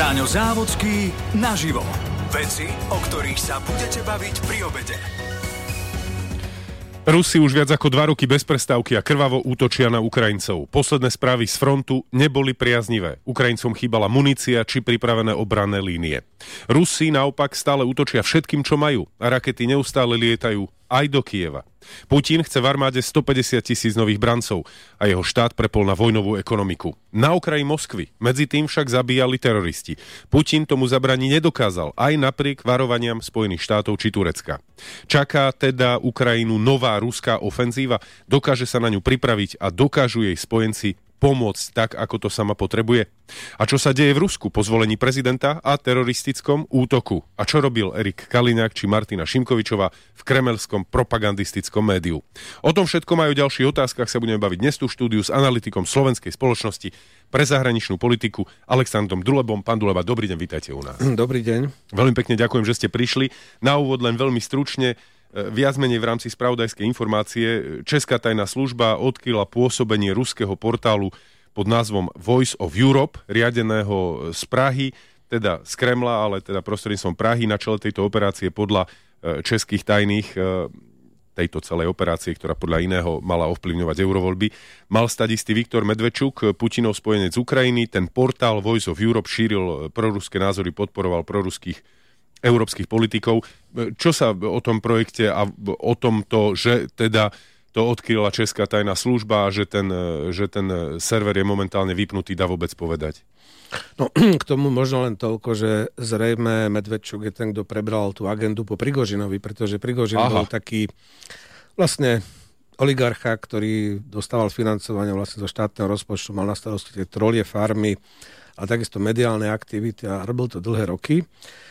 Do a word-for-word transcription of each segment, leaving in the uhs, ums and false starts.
Táňo Závodský naživo. Veci, o ktorých sa budete baviť pri obede. Rusi už viac ako dva roky bez prestávky a krvavo útočia na Ukrajincov. Posledné správy z frontu neboli priaznivé. Ukrajincom chýbala munícia či pripravené obranné línie. Rusi naopak stále útočia všetkým, čo majú a rakety neustále lietajú aj do Kyjeva. Putin chce v armáde stopäťdesiat tisíc nových brancov a jeho štát prepol na vojnovú ekonomiku. Na okraji Moskvy medzi tým však zabíjali teroristi. Putin tomu zabraniť nedokázal, aj napriek varovaniam Spojených štátov či Turecka. Čaká teda Ukrajinu nová ruská ofenzíva, dokáže sa na ňu pripraviť a dokážu jej spojenci pomôcť tak, ako to sama potrebuje. A čo sa deje v Rusku po zvolení prezidenta a teroristickom útoku? A čo robil Erik Kaliňák či Martina Šimkovičová v kremelskom propagandistickom médiu? O tom všetko majú ďalších otázkach sa budeme baviť dnes tu v štúdiu s analytikom Slovenskej spoločnosti pre zahraničnú politiku Alexandrom Dulebom. Pán Duleba, dobrý deň, vítajte u nás. Dobrý deň. Veľmi pekne ďakujem, že ste prišli. Na úvod len veľmi stručne, viac menej v rámci spravodajskej informácie, Česká tajná služba odkryla pôsobenie ruského portálu pod názvom Voice of Europe, riadeného z Prahy, teda z Kremla, ale teda prostredníctvom Prahy. Na čele tejto operácie podľa českých tajných, tejto celej operácie, ktorá podľa iného mala ovplyvňovať eurovoľby, mal stať istý Viktor Medvečuk, Putinov spojenec z Ukrajiny. Ten portál Voice of Europe šíril proruské názory, podporoval proruských európskych politikov. Čo sa o tom projekte a o tomto, že teda to odkryla Česká tajná služba a že ten, že ten server je momentálne vypnutý, dá vôbec povedať? No, k tomu možno len toľko, že zrejme Medvečuk je ten, kto prebral tú agendu po Prigožinovi, pretože Prigožin Aha. bol taký vlastne oligarcha, ktorý dostával financovanie vlastne zo štátneho rozpočtu, mal na starosti tie trolie farmy a takisto mediálne aktivity a robil to dlhé roky.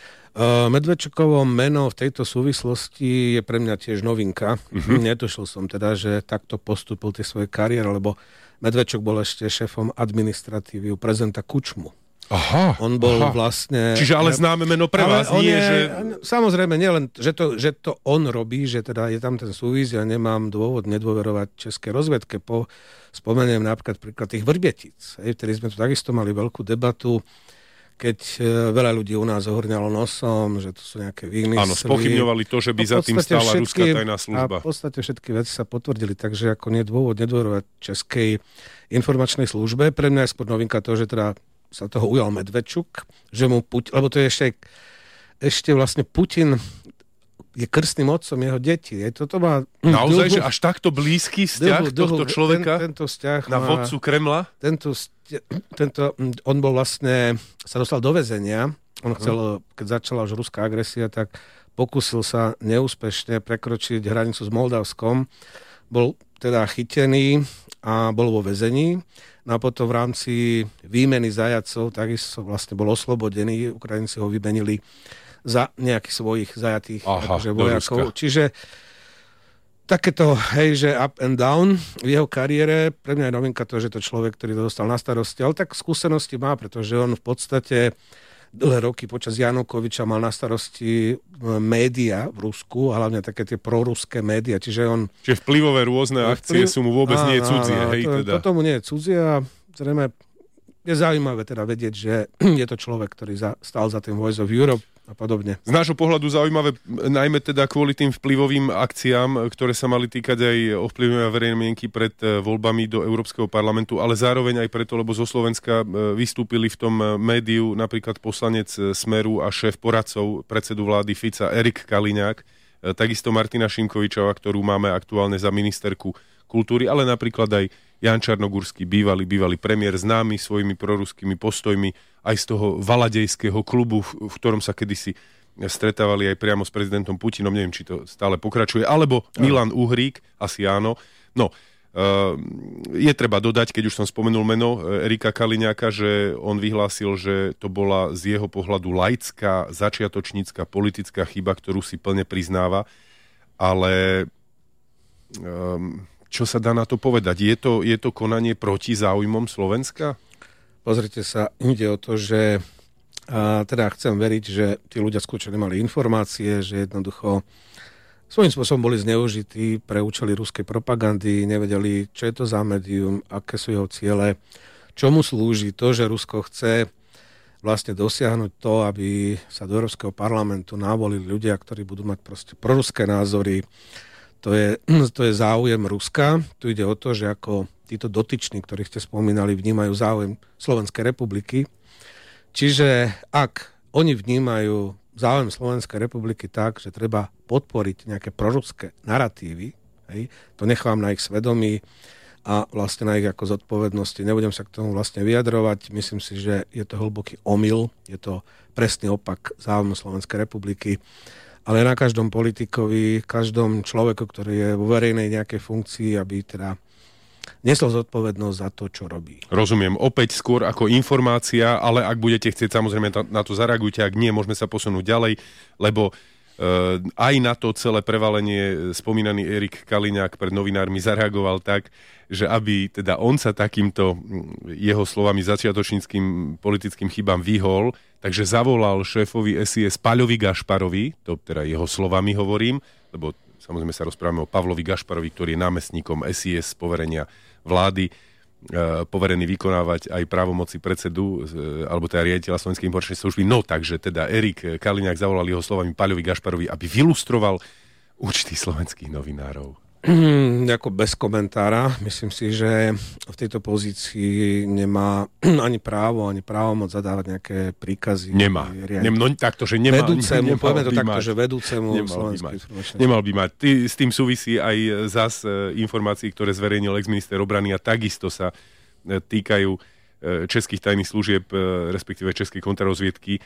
Medvečukovo meno v tejto súvislosti je pre mňa tiež novinka. Uh-huh. Netušil som teda, že takto postupil tie svoje kariéry, lebo Medvečuk bol ešte šéfom administratívy u prezidenta Kučmu. Aha, on bol aha. vlastne... Čiže ale známe meno pre vás, nie, je, že... Samozrejme, nielen, že to, že to on robí, že teda je tam ten súvis, ja nemám dôvod nedôverovať českej rozvedke. Po, spomeniem napríklad príklad tých Vrbietic, vtedy sme tu takisto mali veľkú debatu, keď veľa ľudí u nás ohorňalo nosom, že to sú nejaké výmysly. Áno, spochybňovali to, že by za tým stála ruská tajná služba. A v podstate všetky veci sa potvrdili, takže ako nie dôvod nedôverovať českej informačnej službe. Pre mňa je skôr novinka to, že teda sa toho ujal Medvečuk, že mu Putin, lebo to je ešte, ešte vlastne Putin je krstným otcom jeho detí. Je, toto má naozaj, dlhú, že až takto blízky vzťah dlhú, tohto človeka ten, tento vzťah na má, vodcu Kremla? Tento, tento, on bol vlastne, sa dostal do väzenia. On chcel, keď začala už ruská agresia, tak pokúsil sa neúspešne prekročiť hranicu s Moldavskom. Bol teda chytený a bol vo väzení. No a potom v rámci výmeny zajatcov takisto vlastne bol oslobodený. Ukrajinci ho vymenili za nejakých svojich zajatých Aha, akože vojakov. Čiže takéto, hej, že up and down v jeho kariére, pre mňa je novinka to, že to človek, ktorý to dostal na starosti, ale tak skúsenosti má, pretože on v podstate dlhé roky počas Janukoviča mal na starosti média v Rusku, a hlavne také tie proruské média, čiže on... Čiže vplyvové rôzne akcie vplyv... sú mu vôbec nie cudzie, hej, to, teda. Toto mu nie je cudzie a zrejme je zaujímavé teda vedieť, že je to človek, ktorý za, stál za tým Voice of Europe a podobne. Z nášho pohľadu zaujímavé, najmä teda kvôli tým vplyvovým akciám, ktoré sa mali týkať aj ovplyvňovania verejnej mienky pred voľbami do Európskeho parlamentu, ale zároveň aj preto, lebo zo Slovenska vystúpili v tom médiu napríklad poslanec Smeru a šéf poradcov predsedu vlády Fica Erik Kaliňák, takisto Martina Šimkovičová, ktorú máme aktuálne za ministerku kultúry, ale napríklad aj Jan Čarnogurský, bývalý, bývalý premiér, známy svojimi proruskými postojmi aj z toho valadejského klubu, v ktorom sa kedysi stretávali aj priamo s prezidentom Putinom, neviem, či to stále pokračuje, alebo Milan Uhrík, asi áno. No, je treba dodať, keď už som spomenul meno Erika Kaliňáka, že on vyhlásil, že to bola z jeho pohľadu laická, začiatočnícka politická chyba, ktorú si plne priznáva, ale... Um, čo sa dá na to povedať? Je to, je to konanie proti záujmom Slovenska? Pozrite sa, ide o to, že a teda chcem veriť, že tí ľudia skutočne nemali informácie, že jednoducho svojím spôsobom boli zneužití pre účely ruskej propagandy, nevedeli, čo je to za médium, aké sú jeho ciele, čomu slúži to, že Rusko chce vlastne dosiahnuť to, aby sa do Európskeho parlamentu navolili ľudia, ktorí budú mať proste proruské názory. To je, to je záujem Ruska. Tu ide o to, že ako títo dotyční, ktorých ste spomínali, vnímajú záujem Slovenskej republiky. Čiže ak oni vnímajú záujem Slovenskej republiky tak, že treba podporiť nejaké proruské naratívy, hej, to nechám na ich svedomí a vlastne na ich ako zodpovednosti. Nebudem sa k tomu vlastne vyjadrovať. Myslím si, že je to hlboký omyl, je to presný opak záujmu Slovenskej republiky. Ale na každom politikovi, každom človeku, ktorý je vo verejnej nejakej funkcii, aby teda nesol zodpovednosť za to, čo robí. Rozumiem. Opäť skôr ako informácia, ale ak budete chcieť, samozrejme na to zareagujte. Ak nie, môžeme sa posunúť ďalej, lebo Uh, aj na to celé prevalenie spomínaný Erik Kaliňák pred novinármi zareagoval tak, že aby teda on sa takýmto jeho slovami začiatočníckým politickým chybám vyhol, takže zavolal šéfovi es í es Paľovi Gašparovi, to teda jeho slovami hovorím, lebo samozrejme sa rozprávame o Pavlovi Gašparovi, ktorý je námestníkom es í es z poverenia vlády, poverený vykonávať aj právomoci predsedu alebo teda riaditeľa Slovenskej informačnej služby. No takže teda Erik Kaliňák zavolal jeho slovami Paľovi Gašparovi, aby vylustroval účty slovenských novinárov. Mm, ako bez komentára. Myslím si, že v tejto pozícii nemá ani právo, ani právomoc zadávať nejaké príkazy. Nemá. Nem, no, takto, že nemá. Vedúcemu, nemal povieme to by takto, mať. že vedúcemu Slovenskej informačnej. Nemal by mať. Ty, s tým súvisí aj zas informácií, ktoré zverejnil ex-minister obrany a takisto sa týkajú českých tajných služieb, respektíve českej kontrarozviedky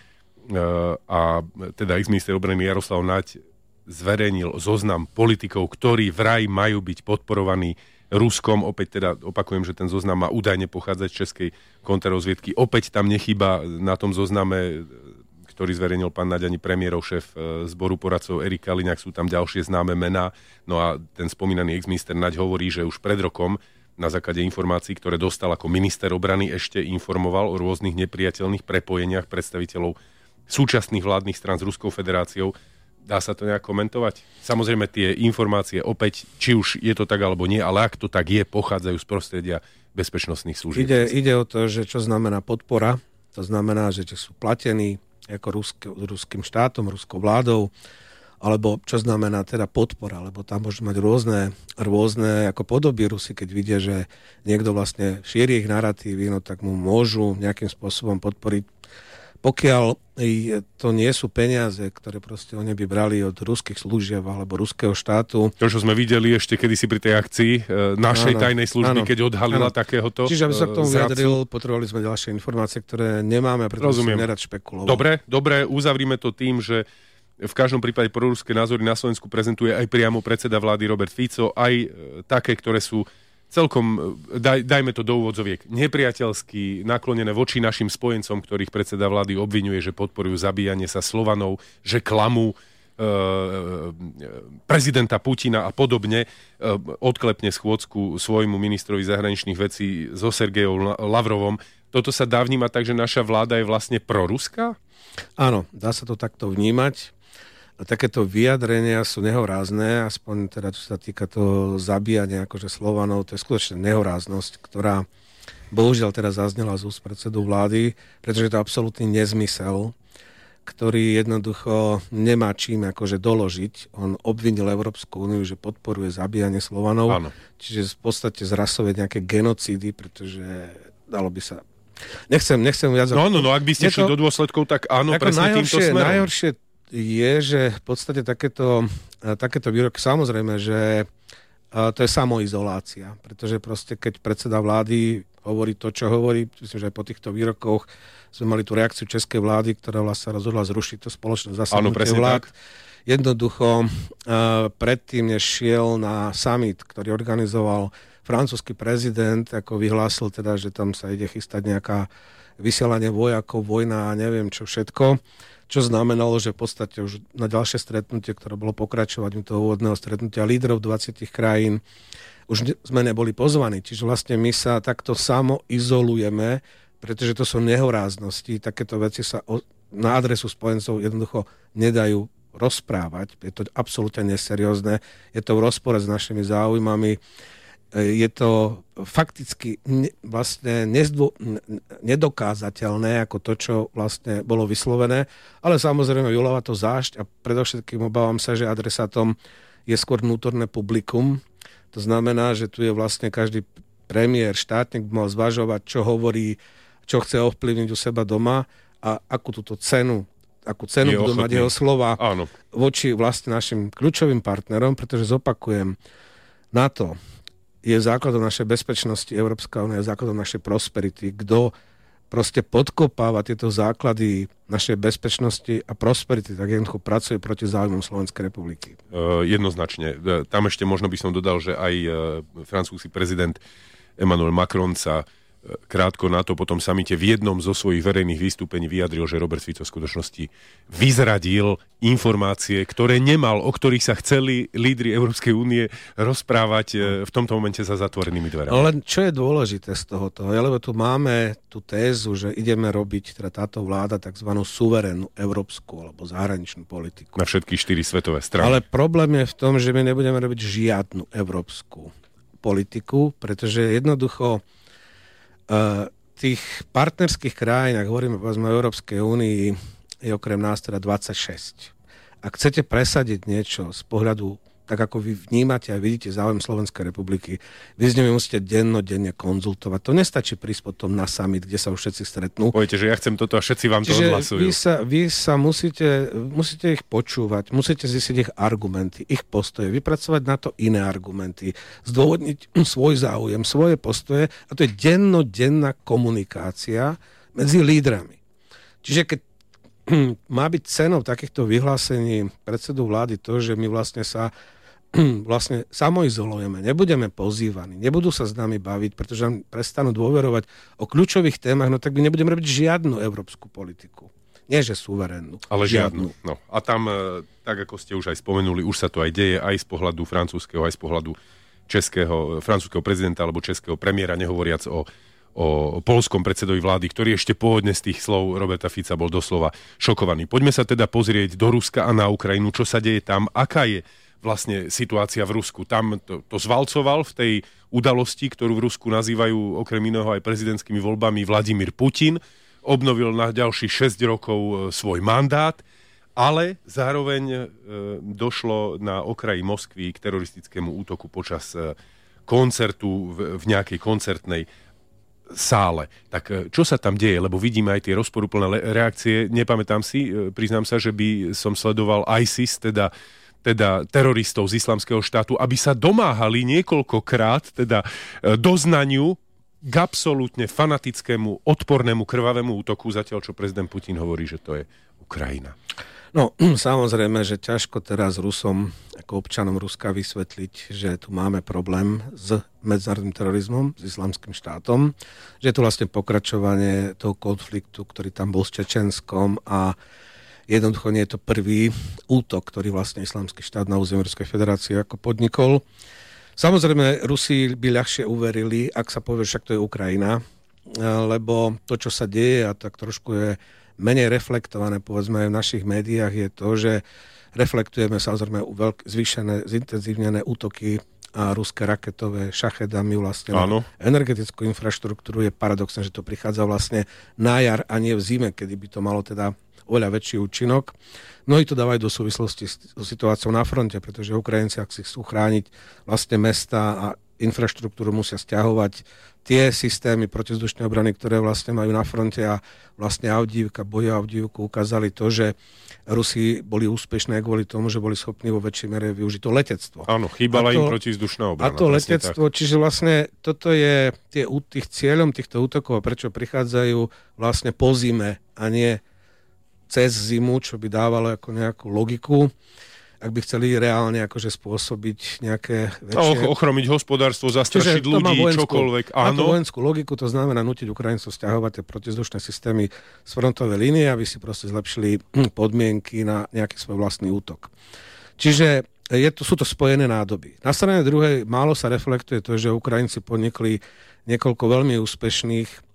a teda ex-minister obrany Jaroslav Naď zverejnil zoznam politikov, ktorí vraj majú byť podporovaní Ruskom. Opäť teda opakujem, že ten zoznam má údajne pochádzať z českej kontrarozviedky. Opäť tam nechýba na tom zozname, ktorý zverejnil pán Naď, ani premiérov, šéf zboru poradcov Erik Kaliňák, sú tam ďalšie známe mená. No a ten spomínaný ex-minister Naď hovorí, že už pred rokom na základe informácií, ktoré dostal ako minister obrany, ešte informoval o rôznych nepriateľných prepojeniach predstaviteľov súčasných vládnych strán s Ruskou federáciou. Dá sa to nejak komentovať? Samozrejme tie informácie opäť, či už je to tak alebo nie, ale ak to tak je, pochádzajú z prostredia bezpečnostných služieb. Ide, ide o to, že čo znamená podpora. To znamená, že sú platení ako ruské, ruským štátom, ruskou vládou, alebo čo znamená teda podpora, lebo tam môžu mať rôzne, rôzne ako podoby Rusy, keď vidia, že niekto vlastne šíri ich naratívy, no tak mu môžu nejakým spôsobom podporiť. Pokiaľ to nie sú peniaze, ktoré proste oni by brali od ruských služieb alebo ruského štátu. To, čo sme videli ešte kedysi pri tej akcii e, našej áno, tajnej služby, áno, keď odhalila áno. takéhoto Čiže aby sa k tomu vyjadril, potrebovali sme ďalšie informácie, ktoré nemáme, preto som nerad špekuloval. Dobre, dobre, uzavrime to tým, že v každom prípade proruské názory na Slovensku prezentuje aj priamo predseda vlády Robert Fico, aj e, také, ktoré sú celkom, daj, dajme to do úvodzoviek, nepriateľsky naklonené voči našim spojencom, ktorých predseda vlády obviňuje, že podporujú zabíjanie sa Slovanov, že klamú e, prezidenta Putina a podobne. E, odklepne schôdzku svojmu ministrovi zahraničných vecí so Sergejom Lavrovom. Toto sa dá vnímať tak, že naša vláda je vlastne proruská? Áno, dá sa to takto vnímať. Takéto vyjadrenia sú nehorázne, aspoň teda čo sa týka toho zabíjania akože Slovanov, to je skutočne nehoráznosť, ktorá bohužiaľ teda zaznela z úst predsedu vlády, pretože je to absolútny nezmysel, ktorý jednoducho nemá čím akože doložiť. On obvinil Európsku úniu, že podporuje zabíjanie Slovanov, áno. Čiže v podstate z rasovej nejaké genocídy, pretože dalo by sa... Nechcem, nechcem viac... No, no, no, ak by ste šli do dôsledkov, tak áno, presne týmto smerom. Najhoršie je, že v podstate takéto, takéto výroky, samozrejme, že to je samoizolácia, pretože proste keď predseda vlády hovorí to, čo hovorí, myslím, že aj po týchto výrokoch sme mali tú reakciu českej vlády, ktorá vlastne rozhodla zrušiť to spoločné zasadnutie vlád. Tak. Jednoducho predtým, než šiel na summit, ktorý organizoval francúzsky prezident, ako vyhlásil teda, že tam sa ide chystať nejaká vysielanie vojakov, vojna a neviem čo všetko, čo znamenalo, že v podstate už na ďalšie stretnutie, ktoré bolo pokračovaním toho úvodného stretnutia lídrov dvadsať krajín, už sme neboli pozvaní. Čiže vlastne my sa takto samo izolujeme, pretože to sú nehoráznosti. Takéto veci sa na adresu spojencov jednoducho nedajú rozprávať. Je to absolútne neseriózne. Je to v rozpore s našimi záujmami. je to fakticky ne, vlastne nezdvo, nedokázateľné ako to, čo vlastne bolo vyslovené, ale samozrejme vyvoláva to zášť a predovšetkým obávam sa, že adresátom je skôr vnútorné publikum. To znamená, že tu je vlastne každý premiér, štátnik by mal zvažovať, čo hovorí, čo chce ovplyvniť u seba doma a akú túto cenu, akú cenu budú mať jeho slova Áno. voči vlastne našim kľúčovým partnerom, pretože zopakujem, NATO je základom našej bezpečnosti, Európska únia je základom našej prosperity. Kto proste podkopáva tieto základy našej bezpečnosti a prosperity, tak jednoducho pracuje proti záujmom Slovenskej republiky. Uh, jednoznačne. Tam ešte možno by som dodal, že aj uh, francúzsky prezident Emmanuel Macron sa krátko na to potom samite v jednom zo svojich verejných vystúpení vyjadril, že Robert Fico v skutočnosti vyzradil informácie, ktoré nemal, o ktorých sa chceli lídri Európskej únie rozprávať v tomto momente za zatvorenými dverami. Len čo je dôležité z tohoto? Lebo tu máme tú tézu, že ideme robiť, teda táto vláda, takzvanú suverénnu európsku alebo zahraničnú politiku. Na všetky štyri svetové strany. Ale problém je v tom, že my nebudeme robiť žiadnu európsku politiku, pretože jednoducho tých partnerských krajín, ak hovoríme povedzme o Európskej únii, je okrem nás teda dvadsaťšesť. Ak chcete presadiť niečo z pohľadu, tak ako vy vnímate a vidíte záujem Slovenskej republiky, vy s nimi musíte dennodenne konzultovať. To nestačí prísť potom na summit, kde sa už všetci stretnú. Poviete, že ja chcem toto a všetci vám to Čiže odhlasujú. Vy sa, vy sa musíte, musíte ich počúvať, musíte zistiť ich argumenty, ich postoje, vypracovať na to iné argumenty, zdôvodniť svoj záujem, svoje postoje a to je dennodenná komunikácia medzi lídrami. Čiže keď má byť cenou takýchto vyhlásení predsedu vlády to, že my vlastne sa vlastne samoizolujeme, nebudeme pozývaní, nebudú sa s nami baviť, pretože nám prestanú dôverovať o kľúčových témach, no tak my nebudeme robiť žiadnu európsku politiku. Nie, že suverénnu. Ale žiadnu. žiadnu. No. A tam, tak ako ste už aj spomenuli, už sa to aj deje aj z pohľadu francúzskeho, aj z pohľadu českého, francúzskeho prezidenta alebo českého premiéra, nehovoriac o o poľskom predsedovi vlády, ktorý ešte pôvodne z tých slov Roberta Fica bol doslova šokovaný. Poďme sa teda pozrieť do Ruska a na Ukrajinu, čo sa deje tam, aká je vlastne situácia v Rusku. Tam to, to zvalcoval v tej udalosti, ktorú v Rusku nazývajú okrem iného aj prezidentskými voľbami Vladimír Putin. Obnovil na ďalších šesť rokov svoj mandát, ale zároveň e, došlo na okraji Moskvy k teroristickému útoku počas e, koncertu v, v nejakej koncertnej sále. Tak čo sa tam deje? Lebo vidíme aj tie rozporuplné reakcie. Nepamätám si, priznám sa, že by som sledoval ISIS, teda, teda teroristov z Islamského štátu, aby sa domáhali niekoľkokrát teda doznaniu k absolútne fanatickému, odpornému, krvavému útoku, zatiaľ čo prezident Putin hovorí, že to je Ukrajina. No, samozrejme, že ťažko teraz Rusom, ako občanom Ruska, vysvetliť, že tu máme problém s medzinárodným terorizmom, s Islamským štátom, že je to vlastne pokračovanie toho konfliktu, ktorý tam bol s Čečenskom a jednoducho nie je to prvý útok, ktorý vlastne Islamský štát na území Ruskej federácie ako podnikol. Samozrejme, Rusi by ľahšie uverili, ak sa povie, však to je Ukrajina, lebo to, čo sa deje, a tak trošku je menej reflektované, povedzme, v našich médiách, je to, že reflektujeme samozrejme veľk, zvýšené, zintenzívnené útoky a ruské raketové šachedami vlastne na energetickú infraštruktúru. Je paradoxné, že to prichádza vlastne na jar a nie v zime, kedy by to malo teda oveľa väčší účinok. Mnohí to dávajú do súvislosti s situáciou na fronte, pretože Ukrajinci, ak si chcú chrániť vlastne mesta a infraštruktúru, musia sťahovať tie systémy protizdušnej obrany, ktoré vlastne majú na fronte a vlastne Avdívka, boje o Avdívku ukázali to, že Rusi boli úspešné kvôli tomu, že boli schopní vo väčšej mere využiť to letectvo. Áno, chýbala to, im protizdušná obrana. A to letectvo, tak. Čiže vlastne toto je tie, tých cieľom týchto útokov a prečo prichádzajú vlastne po zime a nie cez zimu, čo by dávalo ako nejakú logiku, ak by chceli reálne akože spôsobiť nejaké väčšie... No, ochromiť hospodárstvo, zastrašiť ľudí, vojenskú, čokoľvek. Áno. Má to vojenskú logiku, to znamená nutiť Ukrajincov sťahovať tie protizdušné systémy z frontovej línie, aby si proste zlepšili podmienky na nejaký svoj vlastný útok. Čiže je to, sú to spojené nádoby. Na strane druhej málo sa reflektuje to, že Ukrajinci podnikli niekoľko veľmi úspešných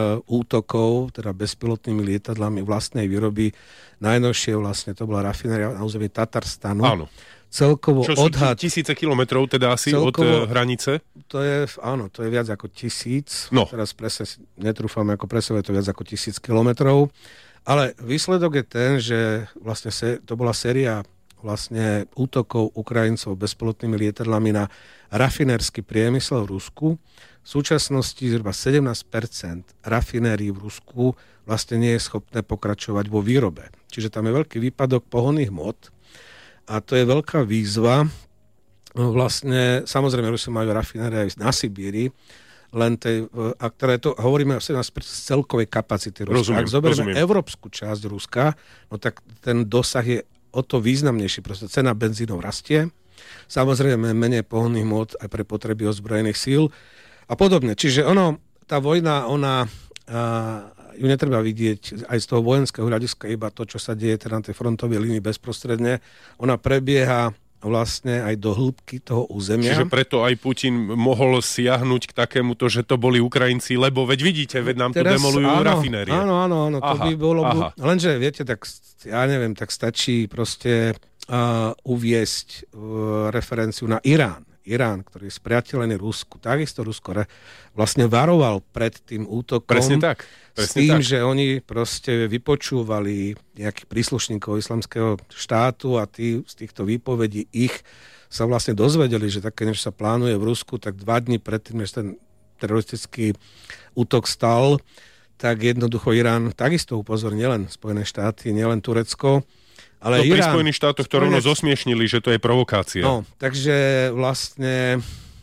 útokov, teda bezpilotnými lietadlami vlastnej výroby. Najnovšie vlastne to bola rafinéria na území Tatarstanu. Áno. celkovo Čo sú odhad... tisíce kilometrov teda asi celkovo, od hranice? To je, áno, to je viac ako tisíc. No. Teraz presne netrúfam ako presne, je to viac ako tisíc kilometrov. Ale výsledok je ten, že vlastne se, to bola séria vlastne útokov Ukrajincov bezpilotnými lietadlami na rafinérsky priemysel v Rusku. V súčasnosti zhruba sedemnásť percent rafinérií v Rusku vlastne nie je schopné pokračovať vo výrobe. Čiže tam je veľký výpadok pohonných hmot a to je veľká výzva. Vlastne, samozrejme, Rusi majú rafinérie aj na Sibíri, len tej, a ktoré to, hovoríme o sedemnásť percent celkovej kapacity Ruska. Rozumiem, Ak zoberieme rozumiem. európsku časť Ruska, no tak ten dosah je o to významnejší. Proste cena benzínov rastie, samozrejme menej pohonných hmot aj pre potreby ozbrojených síl a podobne. Čiže ono, tá vojna, ona... A, ju netreba vidieť aj z toho vojenského hľadiska, iba to, čo sa deje teda na tej frontovej línii bezprostredne. Ona prebieha vlastne aj do hĺbky toho územia. Čiže preto aj Putin mohol siahnuť k takémuto, že to boli Ukrajinci, lebo veď vidíte, veď nám tu demolujú áno, rafinérie. Áno, áno, áno, to aha, by bolo... aha. Lenže, viete, tak ja neviem, tak stačí proste uh, uviesť uh, referenciu na Irán. Irán, ktorý je spriateľený Rusku, takisto Rusko re, vlastne varoval pred tým útokom. Presne tak. S tým, tak. Že oni proste vypočúvali nejakých príslušníkov islamského štátu a tí z týchto výpovedí ich sa vlastne dozvedeli, že také niečo sa plánuje v Rusku, tak dva dni predtým, než ten teroristický útok stal, tak jednoducho Irán takisto upozornil nielen Spojené štáty, nielen Turecko, ale no, pri Irán... Spojených štátoch to rovno zosmiešnili, že to je provokácia. No, takže vlastne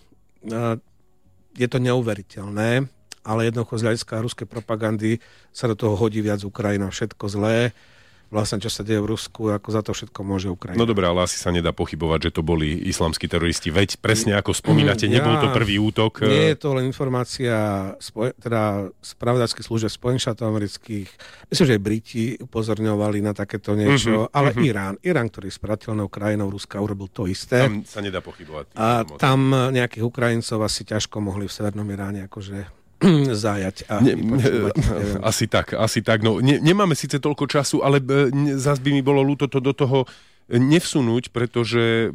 je to neuveriteľné, ale jednoducho z hľadiska ruskej propagandy sa do toho hodí viac Ukrajina, všetko zlé. Vlastne, čo sa deje v Rusku, ako za to všetko môže Ukrajina. No dobré, ale asi sa nedá pochybovať, že to boli islamskí teroristi. Veď presne ako spomínate, ja, nebol to prvý útok. Nie je to len informácia spoj- teda spravodajských služieb Spojených štátov amerických. Myslím, že aj Briti upozorňovali na takéto niečo, mm-hmm, ale mm-hmm. Irán, Irán, ktorý je spriateľnou krajinou Ruska, urobil to isté. Tam sa nedá pochybovať. A tam nejakých Ukrajincov asi ťažko mohli v Severnom Iráne akože zájať a ne, asi tak, asi tak. No, ne, nemáme síce toľko času, ale ne, zás by mi bolo ľúto to do toho nevsunúť, pretože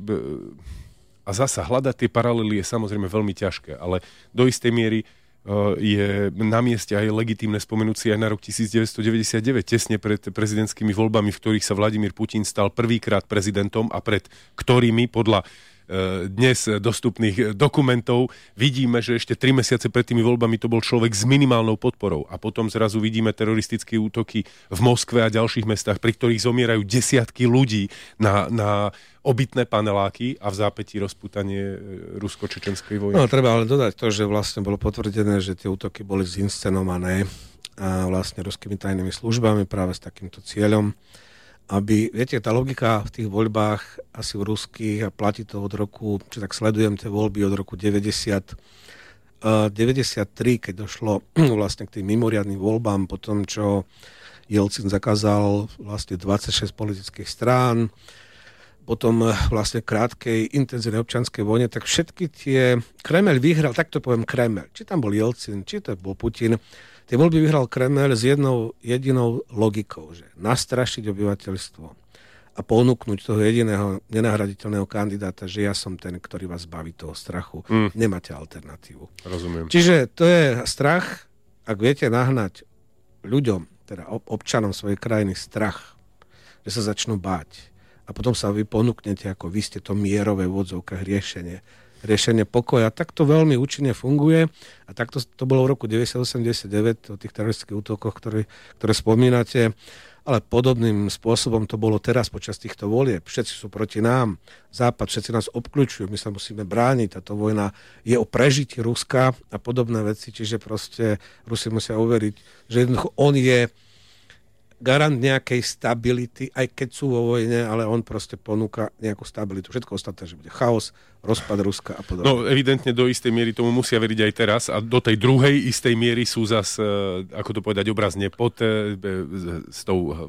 a zasa hľadať tie paralely je samozrejme veľmi ťažké, ale do istej miery uh, je na mieste aj legitímne spomenúť si aj na rok devätnásťstodeväťdesiatdeväť, tesne pred prezidentskými voľbami, v ktorých sa Vladimír Putin stal prvýkrát prezidentom a pred ktorými podľa dnes dostupných dokumentov vidíme, že ešte tri mesiace pred tými voľbami to bol človek s minimálnou podporou a potom zrazu vidíme teroristické útoky v Moskve a ďalších mestách, pri ktorých zomierajú desiatky ľudí na, na obytné paneláky a v zápätí rozputanie rusko-čečenskej vojny. No, treba ale dodať to, že vlastne bolo potvrdené, že tie útoky boli zinscenované a vlastne ruskými tajnými službami práve s takýmto cieľom, aby, viete, tá logika v tých voľbách asi v ruských a platí to od roku, či tak sledujem tie voľby od roku deväťdesiat, deväťdesiattri, keď došlo vlastne k tým mimoriadnym voľbám, po tom, čo Jelcin zakázal vlastne dvadsaťšesť politických strán, potom vlastne krátkej intenzívnej občianskej vojne, tak všetky tie... Kremeľ vyhral, tak to poviem Kremeľ, či tam bol Jelcin, či to bol Putin, tie voľby vyhral Kremeľ s jednou jedinou logikou, že nastrašiť obyvateľstvo a ponúknuť toho jediného nenahraditeľného kandidáta, že ja som ten, ktorý vás baví toho strachu. Mm. Nemáte alternatívu. Rozumiem. Čiže to je strach, ak viete nahnať ľuďom, teda občanom svojej krajiny strach, že sa začnú báť a potom sa vy ponúknete, ako vy ste to mierové v odzovkách riešenie. riešenie pokoja. Tak to veľmi účinne funguje a takto to bolo v roku deväťdesiatosem deväťdesiatdeväť o tých teroristických útokoch, ktoré, ktoré spomínate, ale podobným spôsobom to bolo teraz počas týchto volieb. Všetci sú proti nám, Západ, všetci nás obkľúčujú, my sa musíme brániť, táto vojna je o prežitie Ruska a podobné veci, čiže proste Rusi musia uveriť, že jednoducho on je garant nejakej stability, aj keď sú vo vojne, ale on proste ponúka nejakú stabilitu. Všetko ostatné, že bude chaos, rozpad Ruska a podobne. No evidentne do istej miery tomu musia veriť aj teraz a do tej druhej istej miery sú zas, ako to povedať obrazne, pod s tou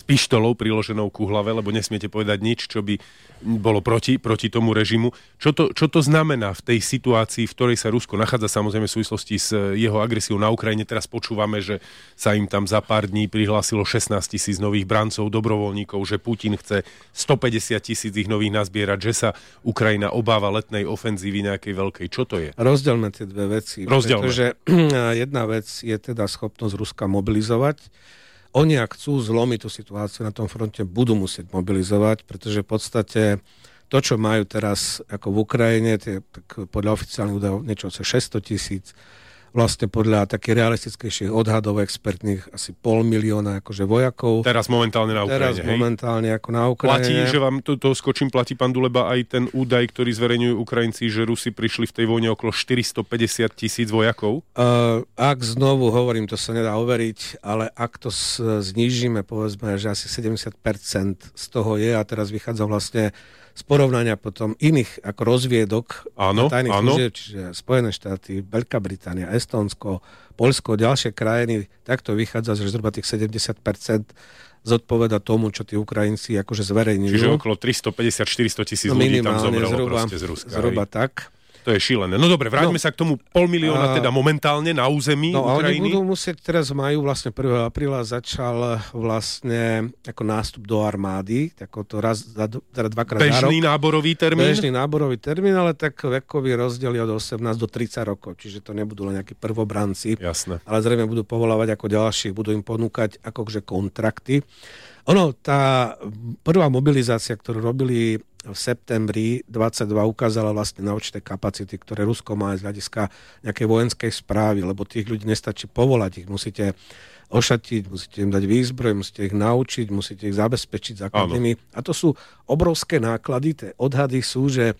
pištolou priloženou ku hlave, lebo nesmiete povedať nič, čo by bolo proti, proti tomu režimu. Čo to, čo to znamená v tej situácii, v ktorej sa Rusko nachádza, samozrejme v súvislosti s jeho agresiou na Ukrajine? Teraz počúvame, že sa im tam za pár dní prihlásilo šestnásť tisíc nových brancov, dobrovoľníkov, že Putin chce stopäťdesiat tisíc ich nových nazbierať, že sa Ukrajina obáva letnej ofenzívy nejakej veľkej. Čo to je? Rozdielme tie dve veci. Rozdielme. Pretože jedna vec je teda schopnosť Ruska mobilizovať. Oni, ak chcú zlomiť tú situáciu na tom fronte, budú musieť mobilizovať, pretože v podstate to, čo majú teraz ako v Ukrajine, tie, tak podľa oficiálnych údajov niečo cez šesťsto tisíc, vlastne podľa takých realistickejších odhadov expertných asi pol milióna akože vojakov. Teraz momentálne na Ukrajine, Teraz hej? momentálne ako na Ukrajine. Platí, že vám to, to skočím, platí, pán Duleba, aj ten údaj, ktorý zverejňujú Ukrajinci, že Rusi prišli v tej vojne okolo štyristopäťdesiat tisíc vojakov? Uh, ak znovu hovorím, to sa nedá overiť, ale ak to znížime, povedzme, že asi sedemdesiat percent z toho je, a teraz vychádza vlastne z porovnania potom iných ako rozviedok áno, tajných áno. služieb, čiže Spojené štáty, Veľká Británia, Estónsko, Poľsko, ďalšie krajiny, takto vychádza, že zhruba tých sedemdesiat percent zodpoveda tomu, čo tí Ukrajinci akože zverejňujú. Čiže okolo tristopäťdesiat až štyristo tisíc no, ľudí tam zomrelo zhruba, proste z Ruska. Zhruba tak. To je šílené. No dobre, vráťme no, sa k tomu pol milióna teda momentálne na území no, Ukrajiny. No oni budú musieť, teraz majú vlastne prvého apríla začal vlastne ako nástup do armády, tako to raz, teda dvakrát za rok. Bežný náborový termín? Bežný náborový termín, ale tak vekový rozdiel je od osemnásť do tridsať rokov, čiže to nebudú len nejakí prvobranci. Jasné. Ale zrejme budú povolávať ako ďalších, budú im ponúkať akože kontrakty. Ono, tá prvá mobilizácia, ktorú robili v septembri dvadsaťdva, ukázala vlastne na určité kapacity, ktoré Rusko má z hľadiska nejakej vojenskej správy, lebo tých ľudí nestačí povolať, ich musíte ošatiť, musíte im dať výzbroj, musíte ich naučiť, musíte ich zabezpečiť základnými. A to sú obrovské náklady, tie odhady sú, že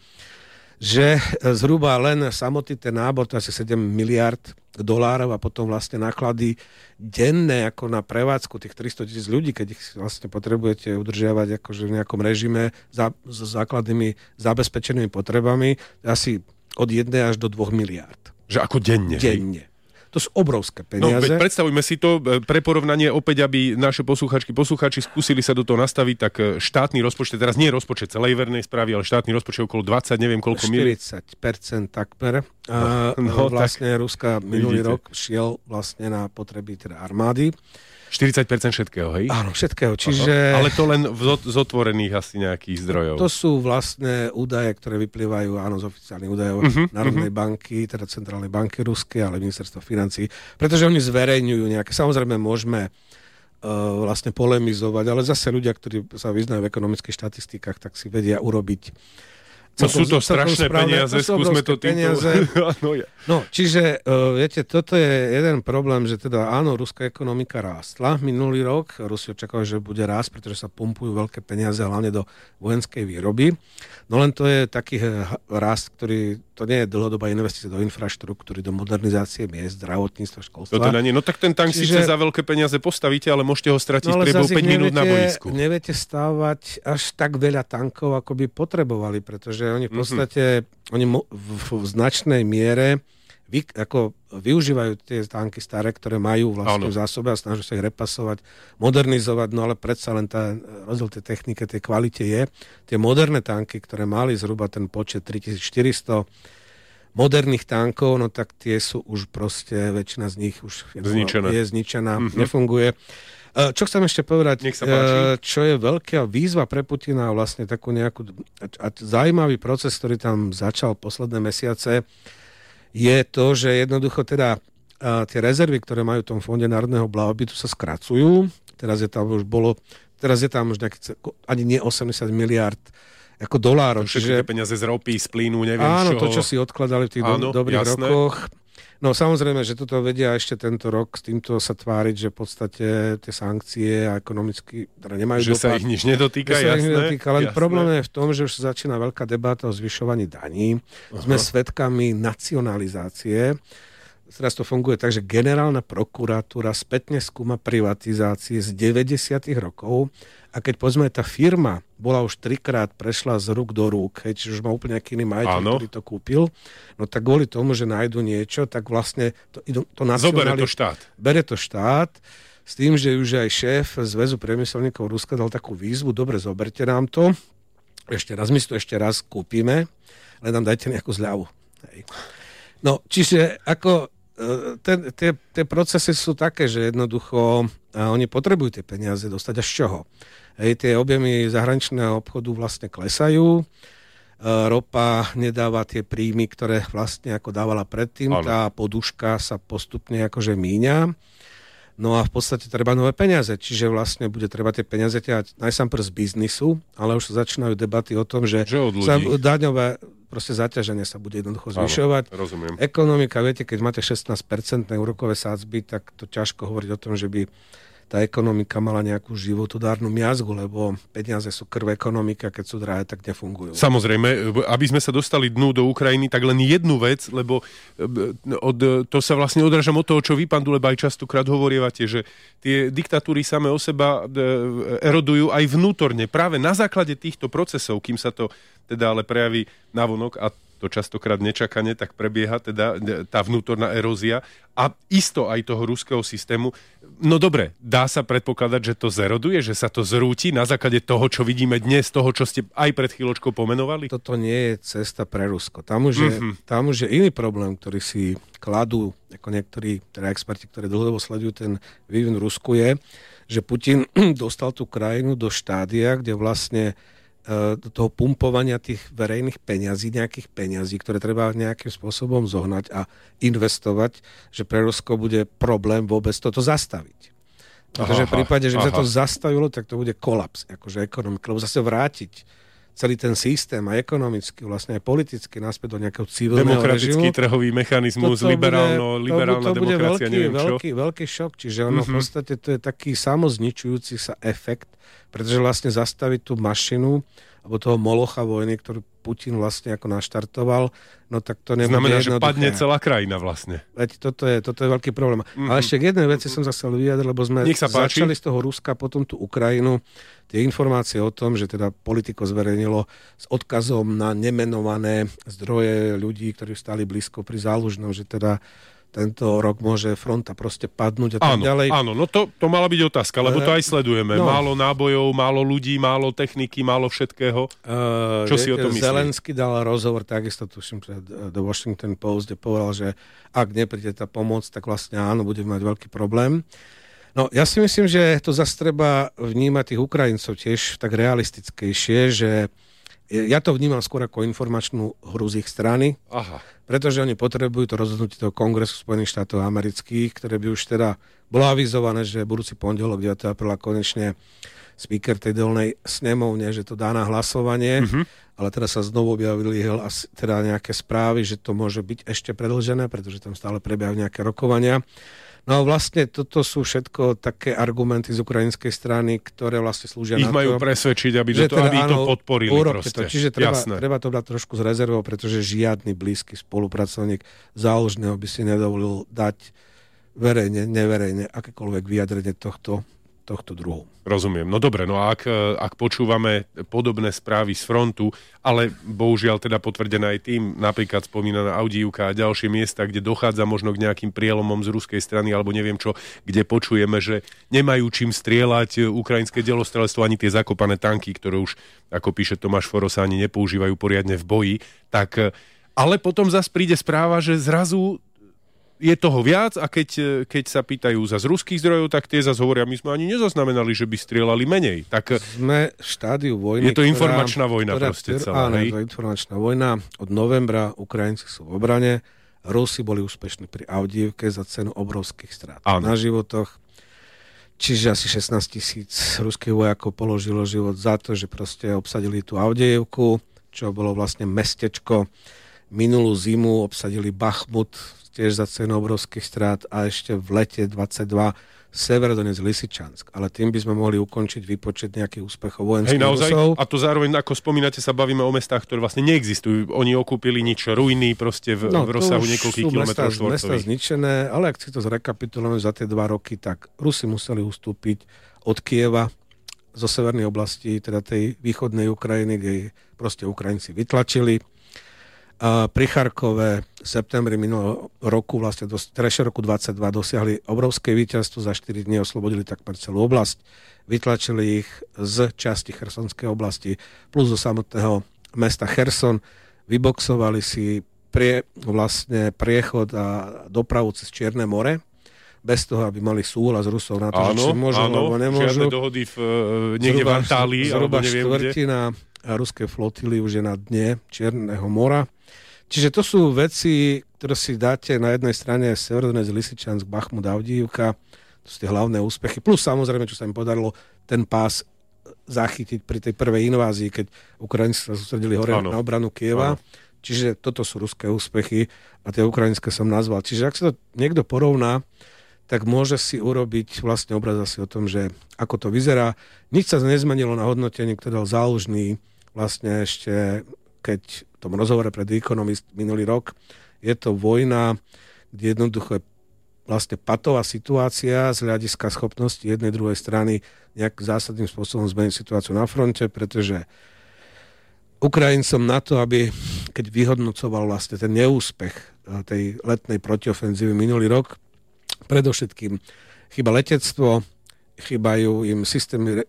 že zhruba len samotný ten nábor, to asi sedem miliárd dolárov a potom vlastne náklady denné ako na prevádzku tých tristo tisíc ľudí, keď ich vlastne potrebujete udržiavať akože v nejakom režime za, so základnými zabezpečenými potrebami, asi od jednej až do dvoch miliárd. Že ako denne? Denne. Hej? To sú obrovské No, peniaze. veď predstavujme si to pre porovnanie opäť, aby naše posluchačky, posluchači skúsili sa do toho nastaviť, tak štátny rozpočet, teraz nie rozpočet celej verejnej správy, ale štátny rozpočet okolo dvadsať, neviem koľko miliónov. štyridsať percent takmer. A no, vlastne tak Ruska minulý vidíte. rok šiel vlastne na potreby teda armády. štyridsať percent všetkého, hej? Áno, všetkého. Čiže... Ale to len z otvorených asi nejakých zdrojov. To sú vlastne údaje, ktoré vyplývajú, áno, z oficiálnych údajov uh-huh, Národnej uh-huh. banky, teda Centrálnej banky Ruskej, ale ministerstva financií, pretože oni zverejňujú nejaké, samozrejme môžeme uh, vlastne polemizovať, ale zase ľudia, ktorí sa vyznajú v ekonomických štatistikách, tak si vedia urobiť. No sú to strašné peniaze, skúsme to týmto. No, čiže, uh, viete, toto je jeden problém, že teda áno, ruská ekonomika rástla minulý rok, Rusi očakávajú, že bude rásť, pretože sa pumpujú veľké peniaze, hlavne do vojenskej výroby. No len to je taký rast, ktorý, to nie je dlhodobá investícia do infraštruktúry, do modernizácie miest, zdravotníctva, školstva. Toto nie. No tak ten tank síce za veľké peniaze postavíte, ale môžete ho stratiť no, v priebehu päť minút na boisku. Neviete stávať až tak veľa tankov, ako by potrebovali, pretože oni v podstate, mm-hmm. oni mo- v, v značnej miere vy, ako využívajú tie tanky staré, ktoré majú vlastne v zásobe a snažia sa ich repasovať, modernizovať, no ale predsa len tá rozdiel tej technike, tej kvalite je. Tie moderné tanky, ktoré mali zhruba ten počet tritisícštyristo moderných tankov, no tak tie sú už proste, väčšina z nich už zničená. je zničená, mm-hmm. nefunguje. Čo chcem ešte povedať, čo je veľká výzva pre Putina, vlastne takú nejakú a zaujímavý proces, ktorý tam začal posledné mesiace, je to, že jednoducho teda tie rezervy, ktoré majú v tom fonde národného blahobytu, sa skracujú. Teraz je tam už bolo, teraz je tam už nejaký, ani nie osemdesiat miliárd ako dolárov. Čiže peniaze z ropy, z plynu, neviem áno, čoho. to, čo si odkladali v tých áno, do, dobrých jasné. rokoch. No samozrejme, že toto vedia ešte tento rok s týmto sa tváriť, že v podstate tie sankcie a ekonomicky teda nemajú že dopad. Že sa ich nič nedotýka, jasné. jasné. Nedotýka, len jasné. Problém je v tom, že už sa začína veľká debáta o zvyšovaní daní. Aha. Sme svedkami nacionalizácie. Teraz to funguje tak, že generálna prokuratúra spätne skúma privatizácie z deväťdesiatych rokov a keď povedzme tá firma bola už trikrát prešla z rúk do rúk, hej, čiže už má úplne nejaký iný majiteľ, ktorý to kúpil, no tak kvôli tomu, že nájdu niečo, tak vlastne to, to nacionali... Zobere to štát. Bere to štát. s tým, že už aj šéf Zväzu priemyselníkov Ruska dal takú výzvu, dobre, zoberte nám to, ešte raz, my si to ešte raz kúpime, len nám dajte nejakú zľavu. Hej. No, čiže ako ten, tie, tie procesy sú také, že jednoducho oni potrebujú tie peniaze dostať až z čoho. Hej, tie objemy zahraničného obchodu vlastne klesajú, ropa nedáva tie príjmy, ktoré vlastne ako dávala predtým, ano. Tá poduška sa postupne akože míňa. No a v podstate treba nové peniaze, čiže vlastne bude treba tie peniaze ťať najsám z biznisu, ale už sa začínajú debaty o tom, že, že sa daňové proste zaťaženie sa bude jednoducho zvyšovať. Áno, rozumiem. Ekonomika, viete, keď máte šestnásť percent úrokové sádzby, tak to ťažko hovoriť o tom, že by tá ekonomika mala nejakú životodárnu miazgu, lebo peniaze sú krv ekonomika, keď sú drahé, tak nefungujú. Samozrejme, aby sme sa dostali dnu do Ukrajiny, tak len jednu vec, lebo od, to sa vlastne odrážam od toho, čo vy, pán Duleba, aj častokrát hovorievate, že tie diktatúry same o seba erodujú aj vnútorne. Práve na základe týchto procesov, kým sa to teda ale prejaví navonok, a to častokrát nečakane, tak prebieha teda tá vnútorná erózia a isto aj toho ruského systému. No dobre, dá sa predpokladať, že to zeroduje, že sa to zrúti na základe toho, čo vidíme dnes, toho, čo ste aj pred chvíľočkou pomenovali? Toto nie je cesta pre Rusko. Tam už je, mm-hmm. tam už je iný problém, ktorý si kladú, ako niektorí teda experti, ktorí dlhodobo sledujú ten vývin v Rusku, je, že Putin dostal tú krajinu do štádia, kde vlastne do toho pumpovania tých verejných peňazí, nejakých peňazí, ktoré treba nejakým spôsobom zohnať a investovať, že pre Rusko bude problém vôbec toto zastaviť. Pretože v prípade, že by sa to zastavilo, tak to bude kolaps, akože ekonomika, lebo zase vrátiť celý ten systém a ekonomicky, vlastne aj politicky naspäť do nejakého civilného demokratický režimu. Trhový mechanizmus, liberálno, bude, liberálna to, to demokracia, veľký, neviem čo. Veľký, veľký šok, čiže ono mm-hmm. v podstate to je taký samozničujúci sa efekt, pretože vlastne zastaviť tú mašinu alebo toho molocha vojny, ktorú Putin vlastne ako naštartoval, no tak to nebude znamená, jednoduché. Že padne celá krajina vlastne. Veď toto je, toto je veľký problém. Mm-hmm. Ale ešte k jednej veci som sa chcel vyjadriť, lebo sme začali z toho Ruska, potom tú Ukrajinu, tie informácie o tom, že teda Politico zverejnilo s odkazom na nemenované zdroje ľudí, ktorí stali blízko pri Zálužnom, že teda tento rok môže fronta proste padnúť a tak áno, ďalej. Áno, no to, to mala byť otázka, lebo to aj sledujeme. No. Málo nábojov, málo ľudí, málo techniky, málo všetkého. Uh, Čo viete, si o tom myslíš? Zelensky dal rozhovor, takisto tuším pred The Washington Post, kde povedal, že ak nepríde tá pomoc, tak vlastne áno, budeme mať veľký problém. No, ja si myslím, že to zase treba vnímať tých Ukrajincov tiež tak realistickejšie, že ja to vnímam skôr ako informačnú hru z ich strany, Aha. pretože oni potrebujú to rozhodnutie toho Kongresu Spojených štátov amerických, ktoré by už teda bolo avizované, že budúci pondelok deviateho apríla konečne speaker tej dolnej snemovne, že to dá na hlasovanie, mm-hmm. ale teraz sa znovu objavili teda nejaké správy, že to môže byť ešte predĺžené, pretože tam stále prebiehajú nejaké rokovania. No vlastne toto sú všetko také argumenty z ukrajinskej strany, ktoré vlastne slúžia ich na to. Ich majú presvedčiť, aby, to, teda, aby áno, to podporili proste. To. Čiže treba, treba to dať trošku s rezervou, pretože žiadny blízky spolupracovník Zálužného by si nedovolil dať verejne, neverejne akékoľvek vyjadrenie tohto, tohto druhu. Rozumiem. No dobre, no a ak, ak počúvame podobné správy z frontu, ale bohužiaľ teda potvrdené aj tým, napríklad spomínaná Avdijivka a ďalšie miesta, kde dochádza možno k nejakým prielomom z ruskej strany, alebo neviem čo, kde počujeme, že nemajú čím strieľať ukrajinské delostreľstvo ani tie zakopané tanky, ktoré už, ako píše Tomáš Foros, ani nepoužívajú poriadne v boji, tak ale potom zase príde správa, že zrazu je toho viac a keď, keď sa pýtajú za z ruských zdrojov, tak tie zase hovoria, my sme ani nezaznamenali, že by strieľali menej. Tak sme v štádiu vojny. Je to ktorá, informačná vojna ktorá, proste celá. Áno, je to informačná vojna. Od novembra Ukrajinci sú v obrane. Rusi boli úspešní pri Avdijivke za cenu obrovských strát na životoch. Čiže asi šestnásť tisíc ruských vojakov položilo život za to, že proste obsadili tú Avdijivku, čo bolo vlastne mestečko. Minulú zimu obsadili Bachmut, tiež za cenu obrovských strát a ešte v lete dvadsaťdva Severodonec, Lysyčansk. Ale tým by sme mohli ukončiť výpočet nejakých úspechov vojenských Rusov. A to zároveň, ako spomínate, sa bavíme o mestách, ktoré vlastne neexistujú. Oni okúpili nič, ruiny proste v, no, v rozsahu niekoľkých kilometrov štvorcových. Mesta zničené, ale ak si to zrekapitulujeme za tie dva roky, tak Rusi museli ustúpiť od Kieva zo severnej oblasti, teda tej východnej Ukrajiny, kde proste Ukrajinci vytlačili. A pri Charkove v septembri minulého roku, vlastne do trešie roku dvadsaťdva dosiahli obrovské víťazstvo, za štyri dni oslobodili takmer celú oblasť, vytlačili ich z časti Chersonskej oblasti plus zo samotného mesta Cherson, vyboxovali si prie, vlastne priechod a dopravu cez Čierne more, bez toho, aby mali súhlas Rusov na to, áno, že či môžu, áno, alebo nemôžu. Žiadne dohody v, niekde zhruba, v Antálii, alebo neviem kde. Štvrtina ruskej flotily už je na dne Čierneho mora. Čiže to sú veci, ktoré si dáte na jednej strane Severodonetsk, Lysyčansk, Bachmut, Avdijivka, to sú tie hlavné úspechy. Plus samozrejme, čo sa im podarilo ten pás zachytiť pri tej prvej invázii, keď Ukrajinci sa sústredili hore ano. na obranu Kieva. Ano. Čiže toto sú ruské úspechy a tie ukrajinské som nazval. Čiže ak sa to niekto porovná, tak môže si urobiť vlastne obraz asi o tom, že ako to vyzerá. Nič sa nezmenilo na hodnotení, ktoré dal Zálužný vlastne ešte keď v tom rozhovore pred The Economist minulý rok. Je to vojna, kde jednoducho je vlastne patová situácia z hľadiska schopnosti jednej druhej strany nejak zásadným spôsobom zmeniť situáciu na fronte, pretože Ukrajincom na to, aby keď vyhodnocoval vlastne ten neúspech tej letnej protiofenzívy minulý rok, predovšetkým chyba letectvo, chýbajú im systémy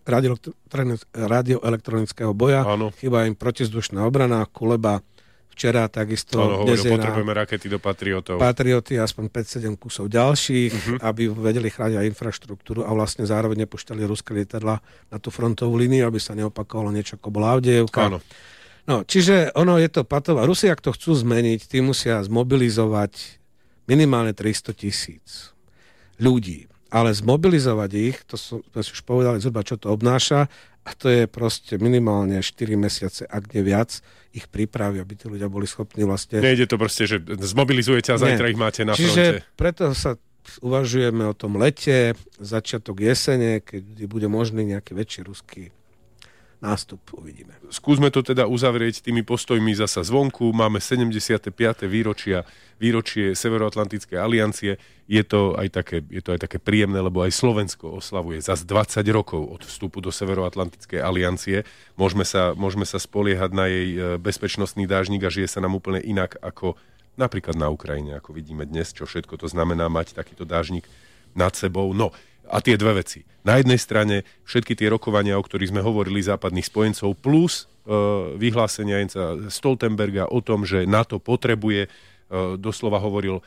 radioelektronického boja, áno. Chýba im protizdušná obrana. Kuleba včera takisto... Áno, hovoril, potrebujeme rakety do Patriotov. Patrioty, aspoň päť sedem kusov ďalších, uh-huh. aby vedeli chrániť aj infraštruktúru a vlastne zároveň nepúšťali ruské lietadla na tú frontovú líniu, aby sa neopakovalo niečo, ako bola Avdijevka. Áno. No, čiže ono je to patová. Rusi, ak to chcú zmeniť, tí musia zmobilizovať minimálne tristo tisíc ľudí. Ale zmobilizovať ich, to som si už povedali zhruba, čo to obnáša, a to je proste minimálne štyri mesiace, ak nie viac, ich prípravy, aby tí ľudia boli schopní vlastne... Nejde to proste, že zmobilizujete a zajtra ich máte na Čiže fronte. Čiže preto sa uvažujeme o tom lete, začiatok jesene, keď bude možný nejaký väčší ruský nástup, uvidíme. Skúsme to teda uzavrieť tými postojmi zasa zvonku. Máme sedemdesiate piate výročia, výročie Severoatlantickej aliancie. Je to aj také, je to aj také príjemné, lebo aj Slovensko oslavuje zas dvadsať rokov od vstupu do Severoatlantickej aliancie. Môžeme sa, môžeme sa spoliehať na jej bezpečnostný dážnik a žije sa nám úplne inak ako napríklad na Ukrajine, ako vidíme dnes, čo všetko to znamená mať takýto dážnik nad sebou. No, a tie dve veci. Na jednej strane všetky tie rokovania, o ktorých sme hovorili, západných spojencov, plus e, vyhlásenia Jensa Stoltenberga o tom, že NATO potrebuje, e, doslova hovoril, e,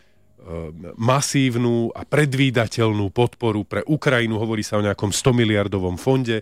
masívnu a predvídateľnú podporu pre Ukrajinu. Hovorí sa o nejakom sto miliardovom fonde. E,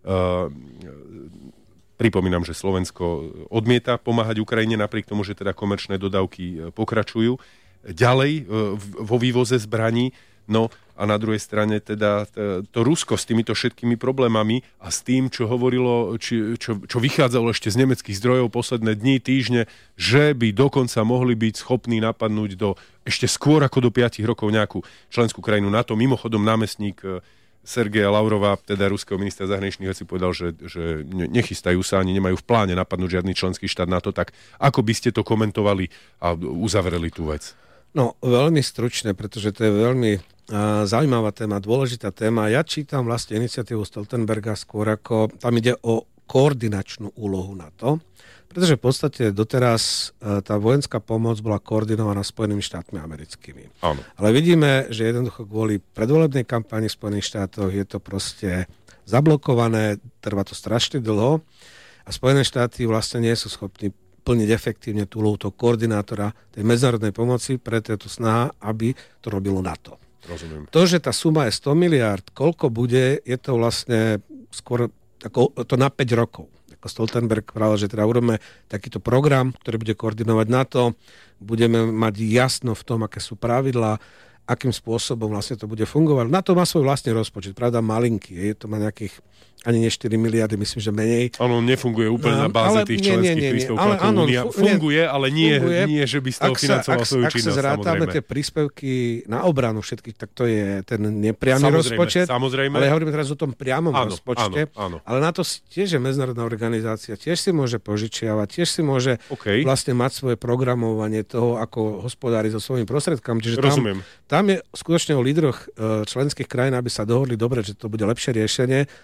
pripomínam, že Slovensko odmieta pomáhať Ukrajine, napriek tomu, že teda komerčné dodávky pokračujú. Ďalej e, vo vývoze zbraní. No a na druhej strane teda to Rusko s týmito všetkými problémami a s tým, čo hovorilo, či, čo, čo vychádzalo ešte z nemeckých zdrojov posledné dni, týždne, že by dokonca mohli byť schopní napadnúť do ešte skôr ako do piatich rokov nejakú členskú krajinu NATO. Mimochodom námestník Sergeja Lavrova, teda ruského ministra zahraničných vecí, povedal, že, že nechystajú sa ani nemajú v pláne napadnúť žiadny členský štát NATO. Tak ako by ste to komentovali a uzavreli tú vec? No, veľmi stručne, pretože to je veľmi uh, zaujímavá téma, dôležitá téma. Ja čítam vlastne iniciatívu Stoltenberga skôr ako, tam ide o koordinačnú úlohu NATO, pretože v podstate doteraz uh, tá vojenská pomoc bola koordinovaná Spojenými štátmi americkými. Áno. Ale vidíme, že jednoducho kvôli predvolebnej kampani v Spojených štátoch je to proste zablokované, trvá to strašne dlho a Spojené štáty vlastne nie sú schopní plniť efektívne tú úlohu toho koordinátora tej medzinárodnej pomoci, preto je to snaha, aby to robilo NATO. Rozumiem. To, že tá suma je sto miliárd, koľko bude, je to vlastne skôr ako, to na päť rokov. Ako Stoltenberg povedal, že teda urobíme takýto program, ktorý bude koordinovať NATO, budeme mať jasno v tom, aké sú pravidlá, akým spôsobom vlastne to bude fungovať. NATO má svoj vlastný rozpočet, pravda malinký, je to má nejakých ani nie štyri miliardy, myslím, že menej. Áno, nefunguje úplne no, na báze tých nie, členských nie, nie, príspevkov ako Únia. Funguje, ale nie, funguje. nie, že by z toho financoval svoju činnosť. Ak sa zrátame tie príspevky na obranu všetkých, tak to je ten nepriamy samozrejme, rozpočet. Samozrejme. Ale ja hovorím teraz o tom priamom áno, rozpočte. Áno, áno. Ale na to tiež je medzinárodná organizácia, tiež si môže požičiavať, tiež si môže okay. vlastne mať svoje programovanie toho, ako hospodári so svojimi prostriedkami. Čiže Rozumiem. Tam, tam je skutočne o lídroch členských krajín, aby sa dohodli dobre, že to bude lepšie riešenie. Dlhodobo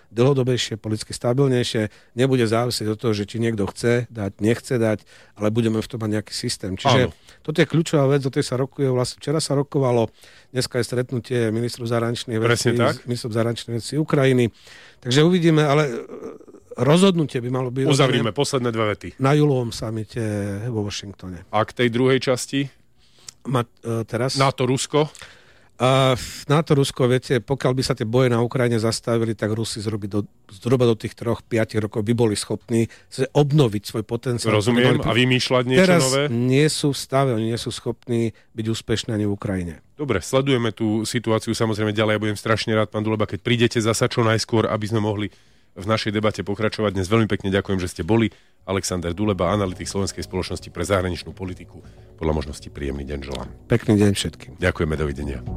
dlhodobejšie, politicky stabilnejšie, nebude závisieť od toho, že či niekto chce dať, nechce dať, ale budeme v tom mať nejaký systém. Čiže áno. Toto je kľúčová vec, do tej sa rokuje, vlastne včera sa rokovalo, dneska je stretnutie ministru zahraničných vecí, ministrom zahraničných vecí Ukrajiny. Takže uvidíme, ale rozhodnutie by malo byť... Uzavrime posledné dve vety. Na júlovom samite vo Washingtone. A k tej druhej časti? Ma, uh, teraz? NATO-Rusko? Uh, NATO-Rusko, viete, pokiaľ by sa tie boje na Ukrajine zastavili, tak Rusi zhruba do, zhruba do tých troch, piatich rokov by boli schopní obnoviť svoj potenciál. Rozumiem, a vymýšľať niečo teraz nové? Teraz nie sú v stave, oni nie sú schopní byť úspešní ani v Ukrajine. Dobre, sledujeme tú situáciu samozrejme ďalej. Ja budem strašne rád, pán Duleba, keď prídete zasa čo najskôr, aby sme mohli v našej debate pokračovať. Dnes veľmi pekne ďakujem, že ste boli. Alexander Duleba, analytik Slovenskej spoločnosti pre zahraničnú politiku. Podľa možnosti príjemný deň želám. Pekný deň všetkým. Ďakujeme, dovidenia.